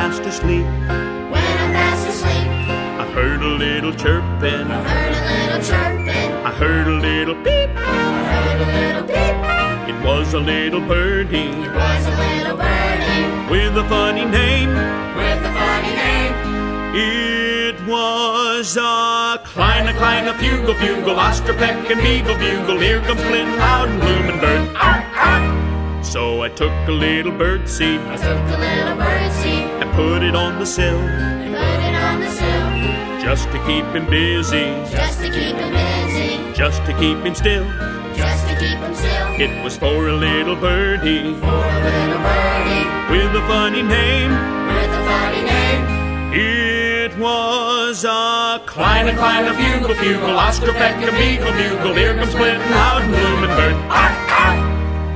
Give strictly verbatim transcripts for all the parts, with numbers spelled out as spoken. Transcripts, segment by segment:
fast asleep. When I'm fast asleep, I heard a little chirping. I heard a little chirping. I heard a little beep. I heard a little beep. It was a little birdie It was a little birdie with a funny name. with a funny name. It was a Kleine, Kleine, Fugle, Fugle, Osterpeck and Beagle, Bugle. Here comes Clinton, loud and bloomin' bird. Ow, ow. So I took a little bird seed I took a little bird seed and put it on the sill, and put it on the sill, just to keep him busy, just to keep him busy, just to keep him still. just to keep him still. It was for a little birdie For a little birdie with a funny name. with a funny name. It was a Kleine, Kleine, Fugle, Fugle, Osterpeck and Beagle, Bugle. Here comes Clinton, loud and bloomin' bird. Ow, ow.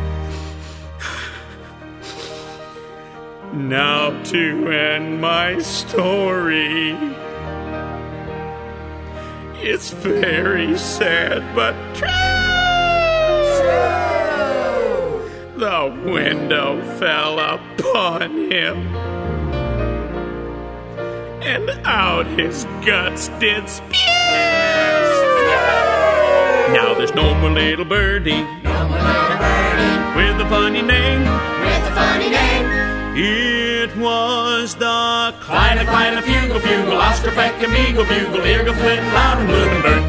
Now to end my story. It's very sad but true. The window fell upon him, and out his guts did spew. Now there's no more little birdie No more little birdie with a funny name. with a funny name. It was the Kleine, Kleine, Fugle, Fugle, Osterpeck and Beagle, Bugle. Here goes Clinton, loud and bloomin' bird.